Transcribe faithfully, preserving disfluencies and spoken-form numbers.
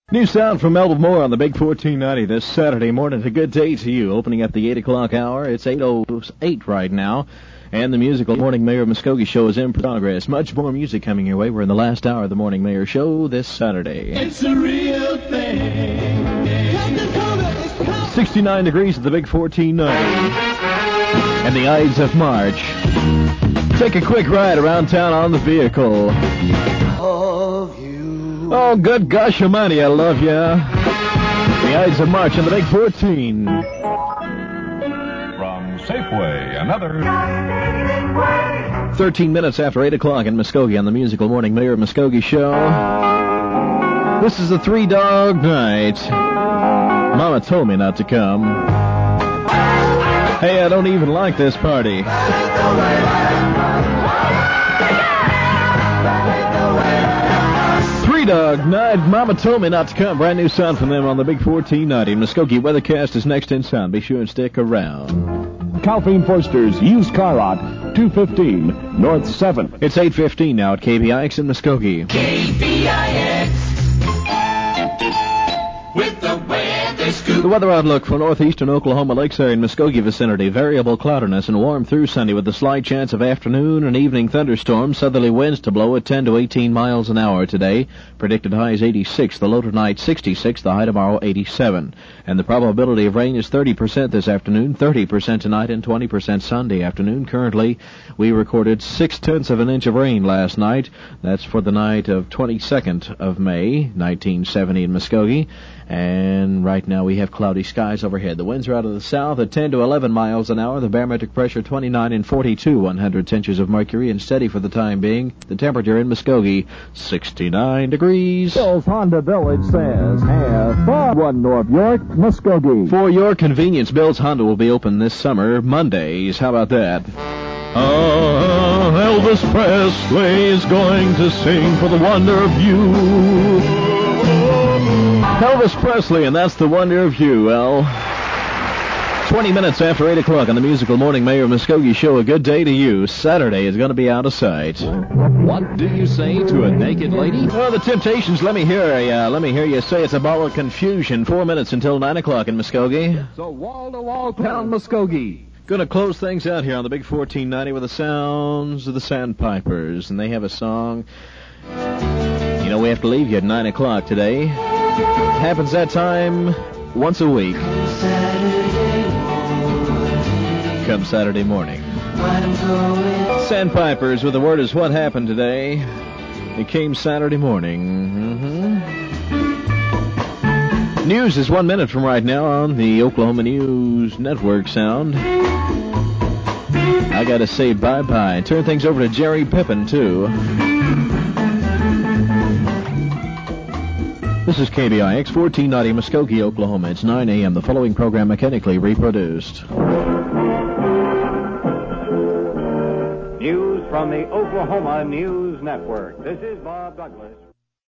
New sound from Melba Moore on the Big fourteen ninety this Saturday morning. It's a good day to you. Opening at the eight o'clock hour. It's eight oh eight right now. And the musical Morning Mayor Muskogee show is in progress. Much more music coming your way. We're in the last hour of the Morning Mayor show this Saturday. It's a real thing. sixty-nine degrees at the Big fourteen ninety. And the Ides of March. Take a quick ride around town on the vehicle. Of you. Oh, good gosh almighty, I love ya. The Ides of March on the Big fourteen. From Safeway, another... thirteen minutes after eight o'clock in Muskogee on the musical Morning Mayor Muskogee show. This is a three-dog night. Mama told me not to come. Hey, I don't even like this party. Three-dog night. Mama told me not to come. Brand new sound from them on the Big fourteen ninety. Muskogee Weathercast is next in sound. Be sure and stick around. Calvin Forster's used car lot, two fifteen North seventh. It's eight fifteen now at K B I X in Muskogee. K B I X. With the weather scoop. The weather outlook for northeastern Oklahoma Lakes area and Muskogee vicinity. Variable cloudiness and warm through Sunday with a slight chance of afternoon and evening thunderstorms. Southerly winds to blow at ten to eighteen miles an hour today. Predicted highs eighty-six. The low tonight sixty-six. The high tomorrow eighty-seven. And the probability of rain is thirty percent this afternoon, thirty percent tonight, and twenty percent Sunday afternoon. Currently, we recorded six-tenths of an inch of rain last night. That's for the night of twenty-second of May, nineteen seventy in Muskogee. And right now we have cloudy skies overhead. The winds are out of the south at ten to eleven miles an hour. The barometric pressure twenty-nine and forty-two one-hundredths inches of mercury, and steady for the time being. The temperature in Muskogee, sixty-nine degrees. Bill's Honda Village says, have fun. One North York, Muskogee. For your convenience, Bill's Honda will be open this summer, Mondays. How about that? Oh, Elvis Presley is going to sing for the wonder of you. Elvis Presley, and that's the wonder of you. Well, twenty minutes after eight o'clock on the musical Morning Mayor Muskogee show. A good day to you. Saturday is going to be out of sight. What do you say to a naked lady? Well, the Temptations, let me hear uh, let me hear you say it's a ball of confusion. Four minutes until nine o'clock in Muskogee. So wall-to-wall town Muskogee. Going to close things out here on the Big fourteen ninety with the sounds of the Sandpipers, and they have a song. You know, we have to leave you at nine o'clock today. Happens that time once a week. Come Saturday morning. Sandpipers with the word is what happened today. It came Saturday morning. Mm-hmm. News is one minute from right now on the Oklahoma News Network sound. I gotta say bye-bye. Turn things over to Jerry Pippin, too. This is K B I X fourteen ninety Muskogee, Oklahoma. It's nine a.m. The following program mechanically reproduced. News from the Oklahoma News Network. This is Bob Douglas.